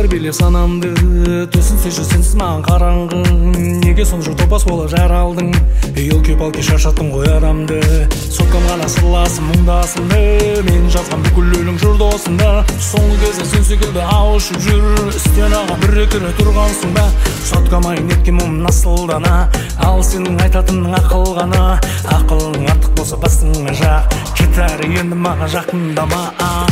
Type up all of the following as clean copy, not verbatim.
ойлар билеп санамды, төсінсе жүзсенсіз маған қараңғы. Неге сонша топас болып жаралдың? Елки-палки шаршаттың ғой адамды. Соткам ғана сырласым мұңдасымды, мен жазған бүкіл өлің жүр досында. Соңғы кезде сен секілді ауышып жүр, үстен аға бір-екі рет тұрғансың ба? Соткамай неткен мұң насылдана, ал сенің айтатының ақыл ғана. Ақылың артық болса басыңа жақ, кетәрі енді маған жақындама.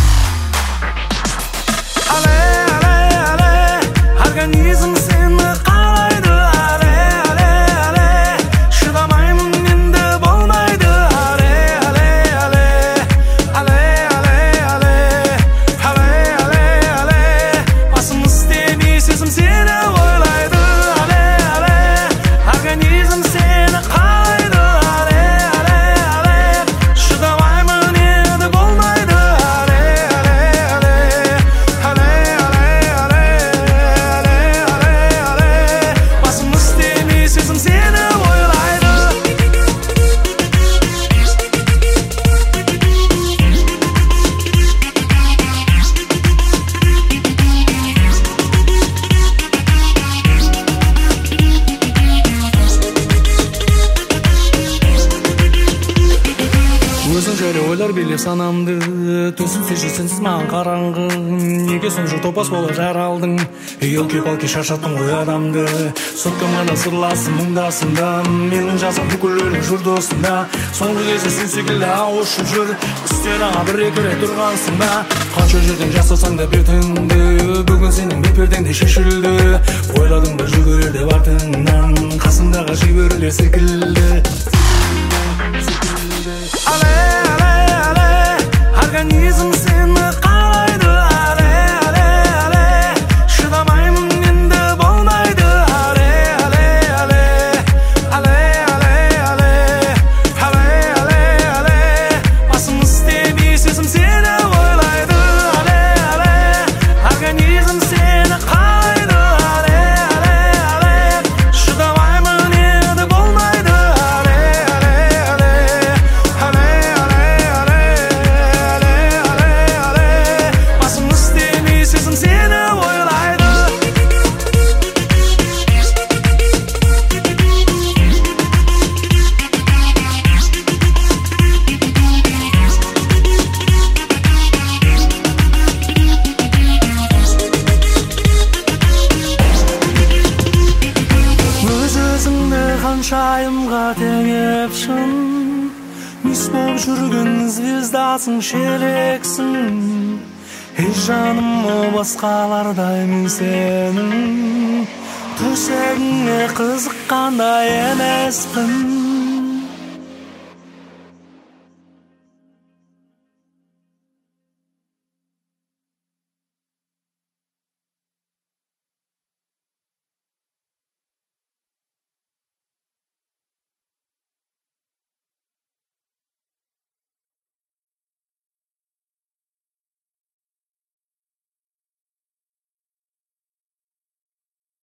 Але, але, але, организм сені қалайды. Але, але, але, шыдамаймын енді болмайды. Але, але, але, але, але, але, але, але, але, басым істемей сезім сені ойлайды. Але, але, организм сені қалайды. Але, але, але, шыдамаймын енді болмайды. Але, але, але, але, але, але, але, але, басым істемей сезім сені ойлайды. Өзің жайлы ойлар билеп санамды, төсінсе жүзсенсіз маған қараңғы. Неге сонша топас болып жаралдың? Елки-палки шаршаттың ғой адамды. Соткам ғана сырласым мұңдасында, менің жазған бүкіл өлің жүр досында. Соңғы кезде сен секілді ауышып жүр, үстен аға бір-екі рет тұрғансың ба? Қанша жерден жасасаң да бетіңді, бүгін сенің бет-пердең де шешілді. Ойладың ба жүгірер деп артыңнан, қасымдағы жіберілер секілді. Але, але, але, организм сені қалайды. Але, але, але, шыдамаймын енді болмайды. Але, але, але, але, але, але, але, але, але, басым істемей сезім сені ойлайды. Але, але, организм сені қалайды. Але, але, але, шыдамаймын енді болмайды. Але, але, але, але, але, але, але, але, басым істемей сезім сені ойлайды. Өз-өзіңді ханшайымға теңепшін, мис болып жүрген звездасың, шелексің. Ей жаным, о басқалардай мен сенің төсегіңе қызыққандай емеспін.